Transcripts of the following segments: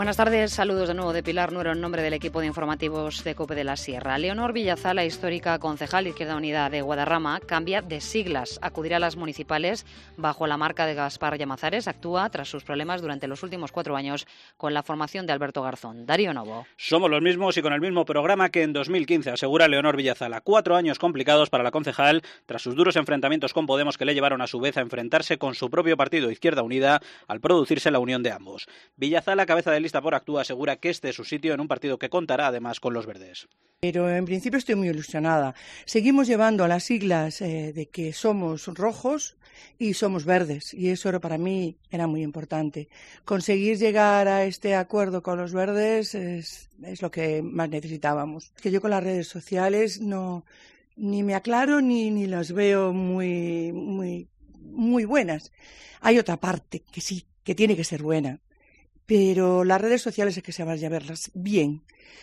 Buenas tardes, saludos de nuevo de Pilar Nuero en nombre del equipo de informativos de COPE de la Sierra. Leonor Villazala, histórica concejal de Izquierda Unida de Guadarrama, cambia de siglas. Acudirá a las municipales bajo la marca de Gaspar Llamazares. Actúa tras sus problemas durante los últimos 4 años con la formación de Alberto Garzón. Darío Novo. Somos los mismos y con el mismo programa que en 2015, asegura Leonor Villazala. 4 años complicados para la concejal tras sus duros enfrentamientos con Podemos que le llevaron a su vez a enfrentarse con su propio partido Izquierda Unida al producirse la unión de ambos. Villazala, cabeza de lista por Actúa, asegura que este es su sitio en un partido que contará además con los verdes. Pero en principio estoy muy ilusionada. Seguimos llevando las siglas de que somos rojos y somos verdes, y eso para mí era muy importante. Conseguir llegar a este acuerdo con los verdes es lo que más necesitábamos. Que yo con las redes sociales ni me aclaro ni las veo muy buenas. Hay otra parte que sí, que tiene que ser buena. Pero las redes sociales es que se vaya a verlas bien.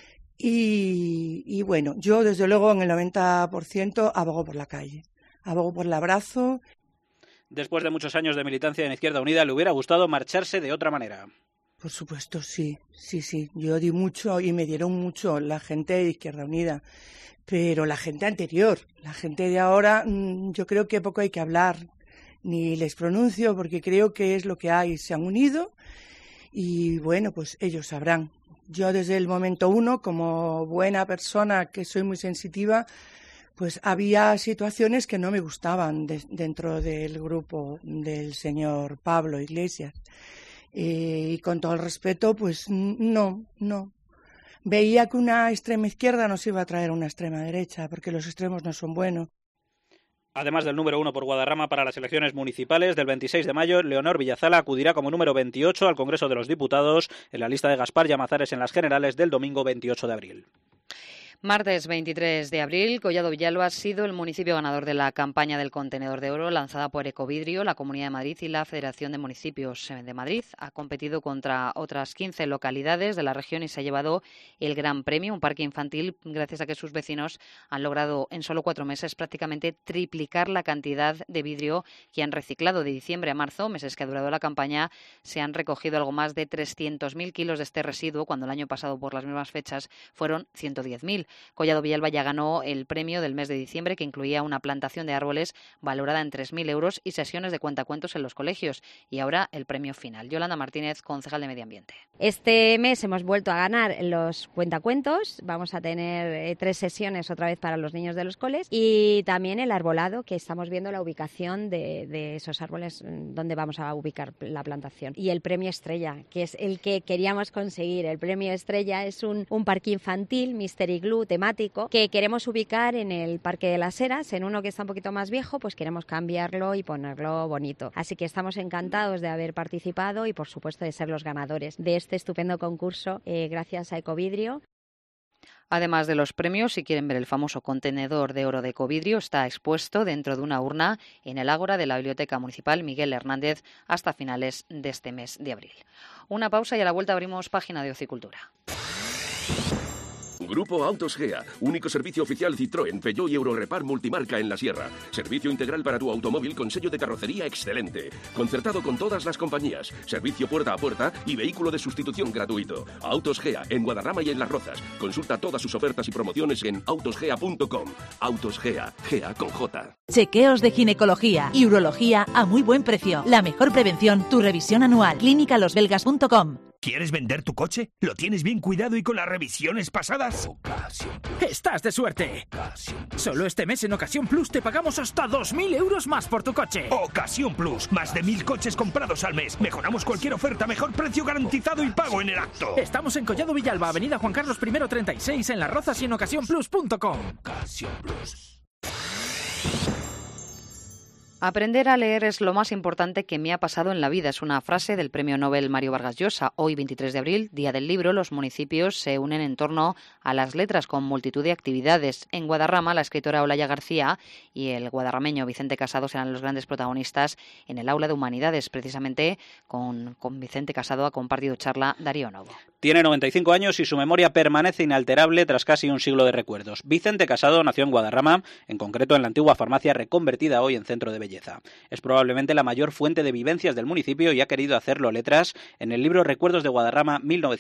Y bueno, yo desde luego en el 90% abogo por la calle, abogo por el abrazo. Después de muchos años de militancia en Izquierda Unida, le hubiera gustado marcharse de otra manera. Por supuesto, sí. Yo di mucho y me dieron mucho la gente de Izquierda Unida. Pero la gente anterior, la gente de ahora, yo creo que poco hay que hablar. Ni les pronuncio porque creo que es lo que hay. Se han unido. Y bueno, pues ellos sabrán. Yo desde el momento 1, como buena persona que soy muy sensitiva, pues había situaciones que no me gustaban dentro del grupo del señor Pablo Iglesias. Y con todo el respeto, pues no. Veía que una extrema izquierda nos iba a traer una extrema derecha, porque los extremos no son buenos. Además del número 1 por Guadarrama para las elecciones municipales del 26 de mayo, Leonor Villazala acudirá como número 28 al Congreso de los Diputados en la lista de Gaspar Llamazares en las generales del domingo 28 de abril. Martes 23 de abril, Collado Villalba ha sido el municipio ganador de la campaña del contenedor de oro lanzada por Ecovidrio, la Comunidad de Madrid y la Federación de Municipios de Madrid. Ha competido contra otras 15 localidades de la región y se ha llevado el Gran Premio, un parque infantil, gracias a que sus vecinos han logrado en solo 4 meses prácticamente triplicar la cantidad de vidrio que han reciclado. De diciembre a marzo, meses que ha durado la campaña, se han recogido algo más de 300.000 kilos de este residuo, cuando el año pasado por las mismas fechas fueron 110.000. Collado Villalba ya ganó el premio del mes de diciembre, que incluía una plantación de árboles valorada en 3.000 euros y sesiones de cuentacuentos en los colegios. Y ahora el premio final. Yolanda Martínez, concejal de Medio Ambiente. Este mes hemos vuelto a ganar los cuentacuentos. Vamos a tener 3 sesiones otra vez para los niños de los coles y también el arbolado, que estamos viendo la ubicación de esos árboles donde vamos a ubicar la plantación. Y el premio estrella, que es el que queríamos conseguir. El premio estrella es un parque infantil, Mystery Glue, temático, que queremos ubicar en el Parque de las Heras, en uno que está un poquito más viejo, pues queremos cambiarlo y ponerlo bonito. Así que estamos encantados de haber participado y por supuesto de ser los ganadores de este estupendo concurso gracias a Ecovidrio. Además de los premios, si quieren ver el famoso contenedor de oro de Ecovidrio, está expuesto dentro de una urna en el ágora de la Biblioteca Municipal Miguel Hernández hasta finales de este mes de abril. Una pausa y a la vuelta abrimos página de Ocicultura. Grupo Autos Gea, único servicio oficial Citroën, Peugeot y Eurorepar multimarca en la Sierra. Servicio integral para tu automóvil con sello de carrocería excelente. Concertado con todas las compañías. Servicio puerta a puerta y vehículo de sustitución gratuito. Autos Gea, en Guadarrama y en Las Rozas. Consulta todas sus ofertas y promociones en autosgea.com. Autos Gea, Gea con J. Chequeos de ginecología y urología a muy buen precio. La mejor prevención, tu revisión anual. Clínicalosbelgas.com. ¿Quieres vender tu coche? ¿Lo tienes bien cuidado y con las revisiones pasadas? ¡Estás de suerte! Solo este mes en Ocasión Plus te pagamos hasta 2.000 euros más por tu coche. Ocasión Plus. Más de 1.000 coches comprados al mes. Mejoramos cualquier oferta, mejor precio garantizado y pago en el acto. Estamos en Collado Villalba, Avenida Juan Carlos I 36, en Las Rozas y en ocasiónplus.com. Ocasión Plus. Aprender a leer es lo más importante que me ha pasado en la vida. Es una frase del Premio Nobel Mario Vargas Llosa. Hoy, 23 de abril, Día del Libro, los municipios se unen en torno a las letras con multitud de actividades. En Guadarrama, la escritora Olaya García y el guadarrameño Vicente Casado serán los grandes protagonistas en el Aula de Humanidades. Precisamente con Vicente Casado ha compartido charla Darío Novo. Tiene 95 años y su memoria permanece inalterable tras casi un siglo de recuerdos. Vicente Casado nació en Guadarrama, en concreto en la antigua farmacia reconvertida hoy en centro de belleza. Es probablemente la mayor fuente de vivencias del municipio y ha querido hacerlo letras en el libro Recuerdos de Guadarrama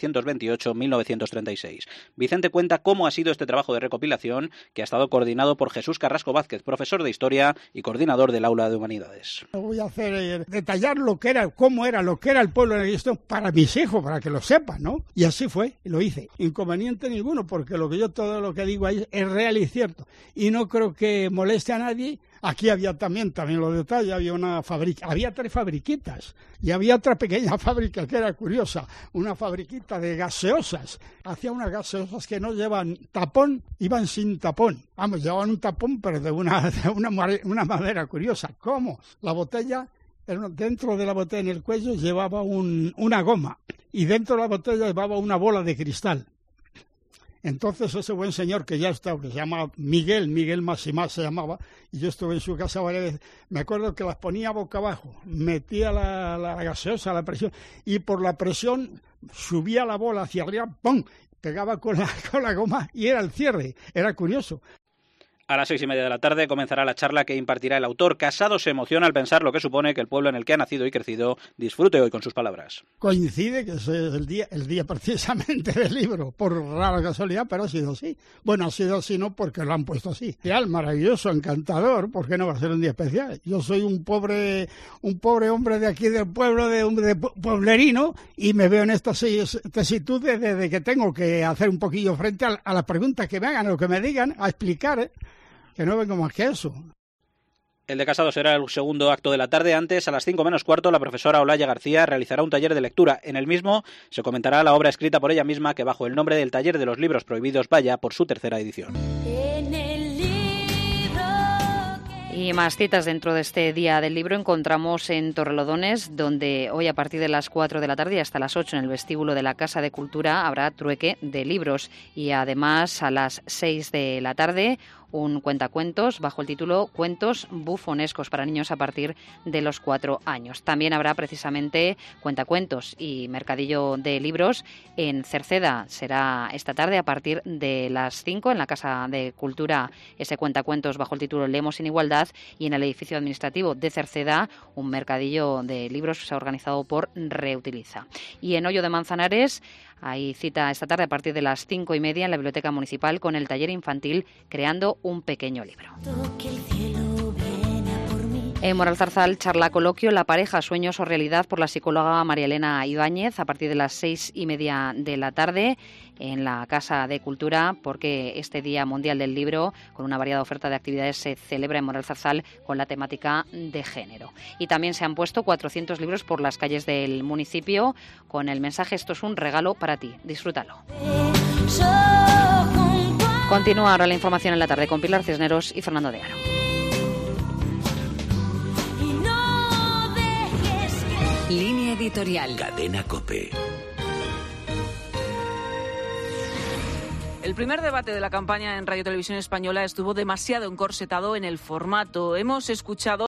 1928-1936. Vicente cuenta cómo ha sido este trabajo de recopilación, que ha estado coordinado por Jesús Carrasco Vázquez, profesor de Historia y coordinador del Aula de Humanidades. Voy a hacer detallar lo que era, cómo era, lo que era el pueblo de esto para mis hijos, para que lo sepan, ¿no? Y así fue, lo hice. Inconveniente ninguno, porque todo lo que digo ahí es real y cierto. Y no creo que moleste a nadie. Aquí había también los detalles, había una fábrica, había 3 fabriquitas, y había otra pequeña fábrica que era curiosa, una fabriquita de gaseosas. Hacía unas gaseosas que no llevan tapón, iban sin tapón. Vamos, llevaban un tapón, pero de una madera curiosa. ¿Cómo? La botella, dentro de la botella en el cuello llevaba una goma, y dentro de la botella llevaba una bola de cristal. Entonces ese buen señor que ya está, que se llama Miguel Massimás se llamaba, y yo estuve en su casa varias veces, me acuerdo que las ponía boca abajo, metía la gaseosa, la presión, y por la presión subía la bola hacia arriba, ¡pum!, pegaba con la goma y era el cierre, era curioso. A las 6:30 de la tarde comenzará la charla que impartirá el autor. Casado se emociona al pensar lo que supone que el pueblo en el que ha nacido y crecido disfrute hoy con sus palabras. Coincide que es el día precisamente del libro, por rara casualidad, pero ha sido así. Bueno, ha sido así no porque lo han puesto así. Real, maravilloso, encantador, ¿por qué no va a ser un día especial? Yo soy un pobre hombre de aquí del pueblo, de pueblerino, y me veo en esta tesitud de que tengo que hacer un poquillo frente a las preguntas que me hagan o que me digan, a explicar, que no vengo más que eso. El de Casado será el segundo acto de la tarde. Antes, a las 5:45, la profesora Olaya García realizará un taller de lectura. En el mismo se comentará la obra escrita por ella misma, que bajo el nombre del Taller de los Libros Prohibidos vaya por su 3ª edición. Y más citas dentro de este Día del Libro encontramos en Torrelodones, donde hoy a partir de las 4 de la tarde y hasta las 8 en el vestíbulo de la Casa de Cultura habrá trueque de libros. Y además a las 6 de la tarde un cuentacuentos bajo el título Cuentos bufonescos para niños a partir de los 4 años. También habrá precisamente cuentacuentos y mercadillo de libros en Cerceda. Será esta tarde a partir de las 5 en la Casa de Cultura ese cuentacuentos bajo el título Leemos sin igualdad, y en el edificio administrativo de Cerceda un mercadillo de libros organizado por Reutiliza. Y en Hoyo de Manzanares hay cita esta tarde a partir de las 5:30 en la Biblioteca Municipal con el taller infantil Creando un pequeño libro. En Moralzarzal, charla coloquio La pareja, sueños o realidad, por la psicóloga María Elena Ibáñez a partir de las 6:30 de la tarde en la Casa de Cultura, porque este Día Mundial del Libro, con una variada oferta de actividades, se celebra en Moralzarzal con la temática de género. Y también se han puesto 400 libros por las calles del municipio con el mensaje "Esto es un regalo para ti, disfrútalo". Continúa ahora la información en la tarde con Pilar Cisneros y Fernando de Aro. Línea editorial. Cadena COPE. El primer debate de la campaña en Radio Televisión Española estuvo demasiado encorsetado en el formato. Hemos escuchado